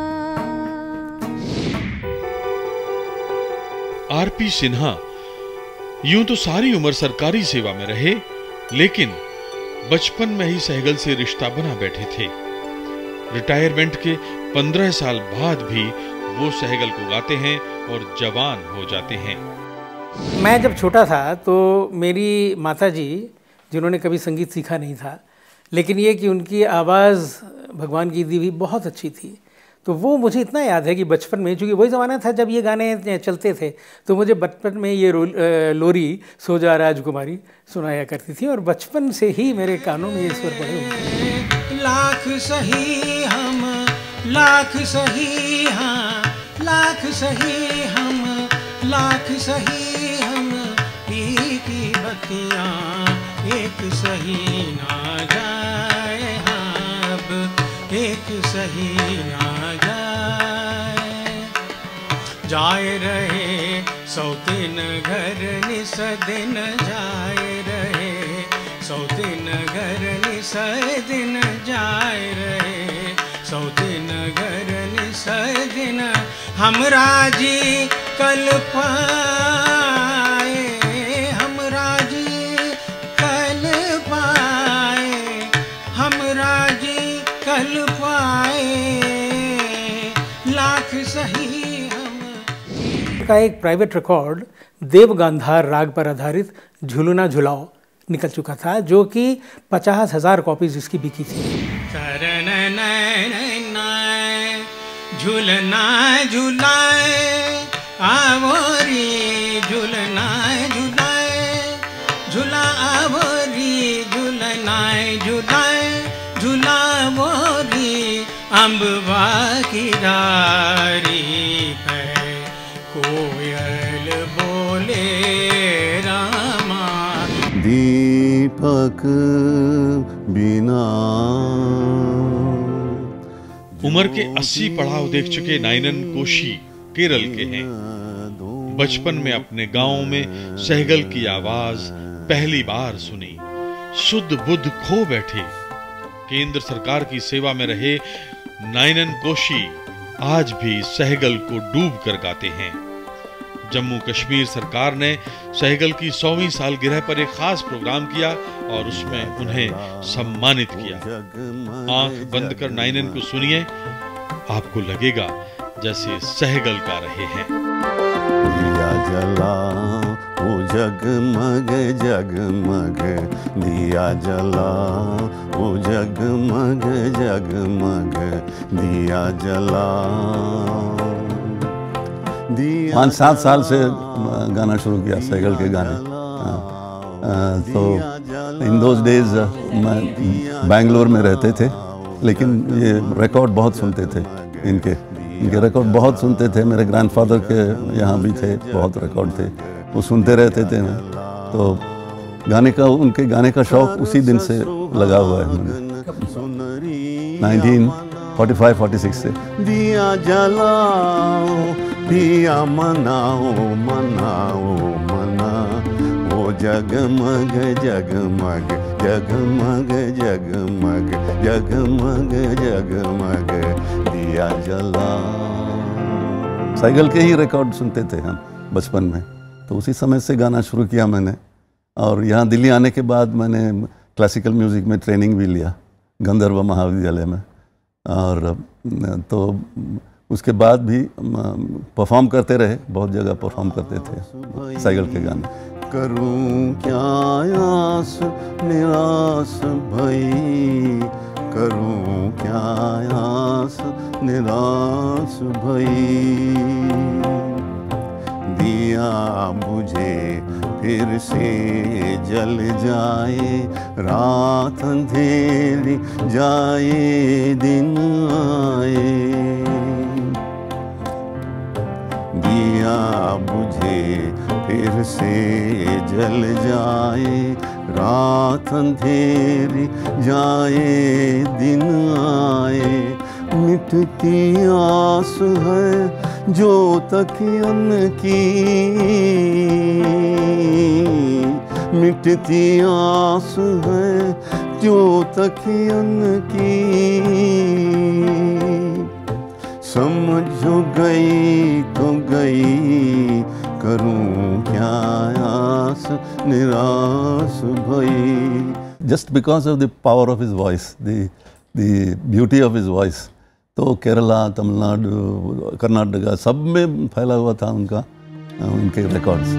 आरपी सिन्हा यूं तो सारी उम्र सरकारी सेवा में रहे, लेकिन बचपन में ही सहगल से रिश्ता बना बैठे थे। रिटायरमेंट के 15 साल बाद भी वो सहगल को गाते हैं और जवान हो जाते हैं। मैं जब छोटा था तो मेरी माताजी, जिन्होंने कभी संगीत सीखा नहीं था, लेकिन ये कि उनकी आवाज़ भगवान की दी हुई बहुत अच्छी थी, तो वो मुझे इतना याद है कि बचपन में, चूँकि वही ज़माना था जब ये गाने चलते थे, तो मुझे बचपन में ये लोरी सो जा राजकुमारी सुनाया करती थी, और बचपन से ही मेरे कानों में ये स्वर पड़े हुए। लाख सही हम, लाख सही हाँ, लाख सही हम, लाख सही हम, एक ही बत्तियाँ एक सही ना जाए, हाँ अब एक सही ना जाए रहे सौतीन घर निस दिन, जाए रहे सौतीन घर निस दिन, जाए रहे सौतीन घर निस दिन, हमरा जी कल पाए, हमरा जी उनका एक प्राइवेट रिकॉर्ड देव गांधार राग पर आधारित झुलना झुलाओ निकल चुका था, जो कि 50,000 कॉपीज इसकी बिकी थी। झुलना झुलाए आवरी झुलना झुलाए झुला आवरी झुलनाए झुलाए झुला मोरी अम्बवा की डारी पे कोयल बोले रामा। दीपक बिना। उम्र के 80 पड़ाव देख चुके नायनन कोशी केरल के हैं। बचपन में अपने गांव में सहगल की आवाज पहली बार सुनी, शुद्ध बुद्ध खो बैठे। केंद्र सरकार की सेवा में रहे नायनन कोशी आज भी सहगल को डूब कर गाते हैं। जम्मू कश्मीर सरकार ने सहगल की 100वीं सालगिरह पर एक खास प्रोग्राम किया और उसमें उन्हें सम्मानित किया। आंख बंद कर नायनन को सुनिए, आपको लगेगा जैसे सहगल गा रहे हैं। दिया जला वो जगमग जगमग, दिया जला वो जगमग जगमग, दिया जला। 5-7 साल से गाना शुरू किया सहगल के गाने। तो इन दोज डेज मैं बेंगलोर में रहते थे, लेकिन ये रिकॉर्ड बहुत सुनते थे। इनके रिकॉर्ड बहुत सुनते थे। मेरे ग्रैंडफादर के यहाँ भी थे, बहुत रिकॉर्ड थे, वो सुनते रहते थे। तो गाने का, उनके गाने का शौक उसी दिन से लगा हुआ है मुझे, 1945-46 से। दिया जलाओ दिया मनाओ मनाओ मना, वो जगमग जगमग जगमग जगमग जगमग जगमग, दिया जला। सहगल के ही रिकॉर्ड सुनते थे हम बचपन में, तो उसी समय से गाना शुरू किया मैंने। और यहाँ दिल्ली आने के बाद मैंने क्लासिकल म्यूज़िक में ट्रेनिंग भी लिया गंधर्व महाविद्यालय में। और तो उसके बाद भी परफॉर्म करते रहे, बहुत जगह परफॉर्म करते थे सहगल के गाने। करूं क्या आस निराश भई, करूं क्या आस निराश भई, दिया बुझे फिर से जल जाए, रात अंधेरी जाए दिन आए, दिया बुझे फिर से जल जाए, रात अंधेरी जाए दिन आए, मिटती आस है जो तकियन की, मिटती आस है जो तकियन की, समझ गई तो गई, करूं क्या आस निराश भई। Just because of the power of his voice, the beauty of his voice, तो केरला, तमिलनाडु, कर्नाटक सब में फैला हुआ था उनके रिकॉर्ड्स।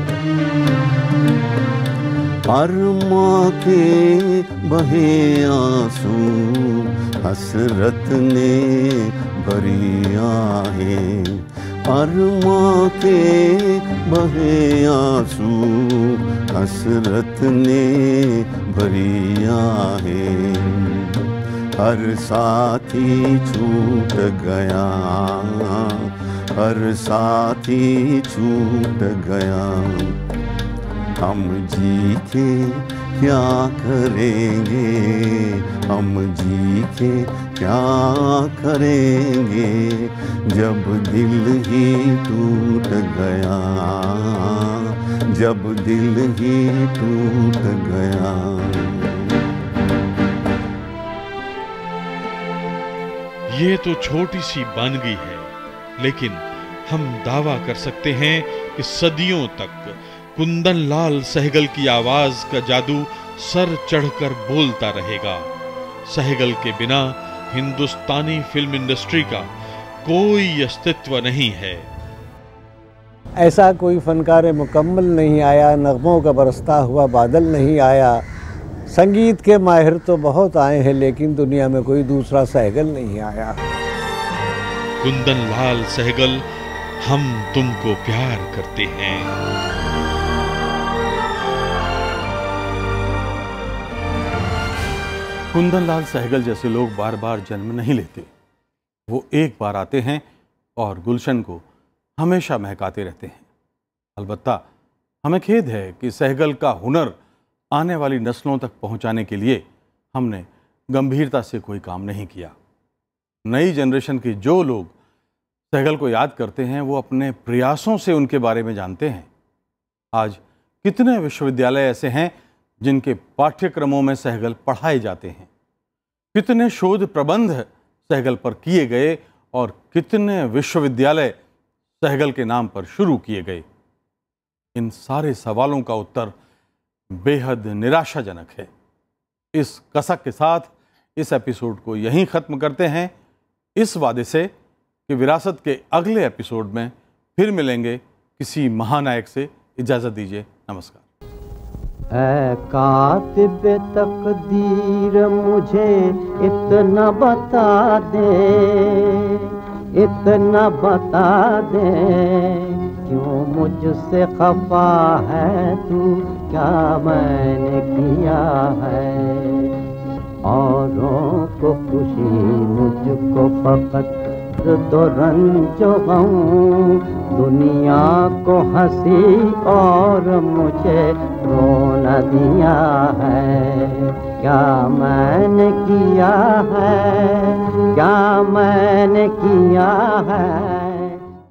अरमा के बहे आंसू हसरत ने भरी आहें, अरमा के बहे आंसू हसरत ने भरी आहें, हर साथी छूट गया, हर साथी छूट गया, हम जी के क्या करेंगे, हम जी के क्या करेंगे, जब दिल ही टूट गया, जब दिल ही टूट गया। ये तो छोटी सी बानगी है, लेकिन हम दावा कर सकते हैं कि सदियों तक कुंदन लाल सहगल की आवाज का जादू सर चढ़कर बोलता रहेगा। सहगल के बिना हिंदुस्तानी फिल्म इंडस्ट्री का कोई अस्तित्व नहीं है। ऐसा कोई फ़नकार मुकम्मल नहीं आया, नग़मों का बरसता हुआ बादल नहीं आया। संगीत के माहिर तो बहुत आए हैं, लेकिन दुनिया में कोई दूसरा सहगल नहीं आया। कुंदन लाल सहगल, हम तुमको प्यार करते हैं। कुंदन लाल सहगल जैसे लोग बार बार जन्म नहीं लेते। वो एक बार आते हैं और गुलशन को हमेशा महकाते रहते हैं। अलबत्ता हमें खेद है कि सहगल का हुनर आने वाली नस्लों तक पहुंचाने के लिए हमने गंभीरता से कोई काम नहीं किया। नई जनरेशन के जो लोग सहगल को याद करते हैं वो अपने प्रयासों से उनके बारे में जानते हैं। आज कितने विश्वविद्यालय ऐसे हैं जिनके पाठ्यक्रमों में सहगल पढ़ाए जाते हैं, कितने शोध प्रबंध सहगल पर किए गए और कितने विश्वविद्यालय सहगल के नाम पर शुरू किए गए। इन सारे सवालों का उत्तर बेहद निराशाजनक है। इस कसक के साथ इस एपिसोड को यहीं ख़त्म करते हैं, इस वादे से कि विरासत के अगले एपिसोड में फिर मिलेंगे किसी महानायक से। इजाज़त दीजिए, नमस्कार। ऐ कातिब तकदीर मुझे इतना बता दे, इतना बता दे, क्यों मुझसे खफा है तू, क्या मैंने किया है। औरों को खुशी, मुझको फकत तो रंजो गम, दुनिया को हंसी और मुझे रोना दिया है। क्या मैंने किया है, क्या मैंने किया है।